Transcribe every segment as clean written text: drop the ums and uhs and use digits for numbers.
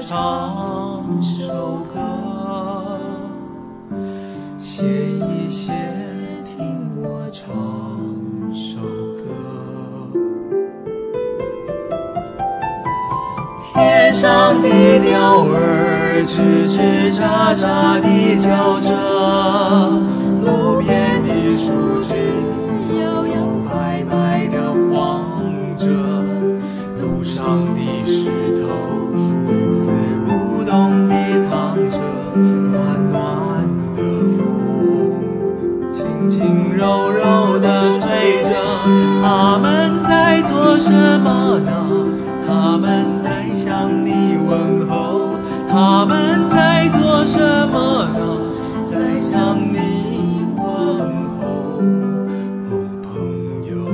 唱首歌，歇一歇，听我唱首歌。天上的鸟儿吱吱喳喳地叫着，路边的树枝摇摇摆摆地晃着，路上的石头纹丝不动地躺着，暖暖的风轻轻柔柔地吹着。他们在做什么呢？他们在向你问候。他们在做什么呢？在向你问候。哦，朋友，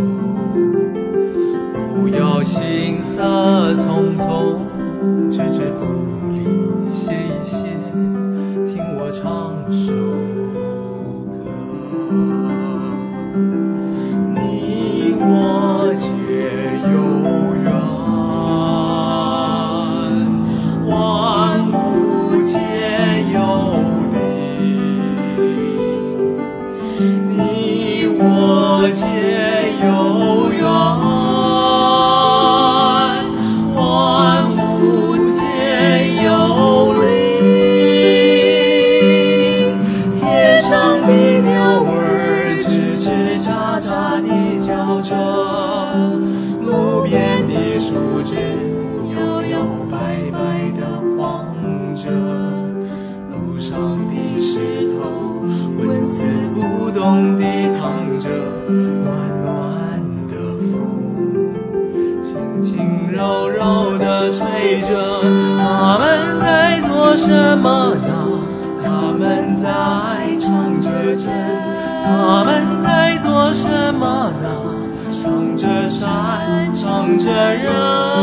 不要行色匆匆，置之不理，歇一歇，听我唱首歌。你我皆有缘，万物皆有灵。你我皆有缘，万物皆有灵。天上的鸟儿吱吱喳喳地叫着，路边的树枝摇摇摆摆地晃着，路上的石头纹丝不动地躺着，暖暖的风轻轻柔柔地吹着。他们在做什么呢？他们在唱着真。他们在做什么呢？唱着山，唱着人。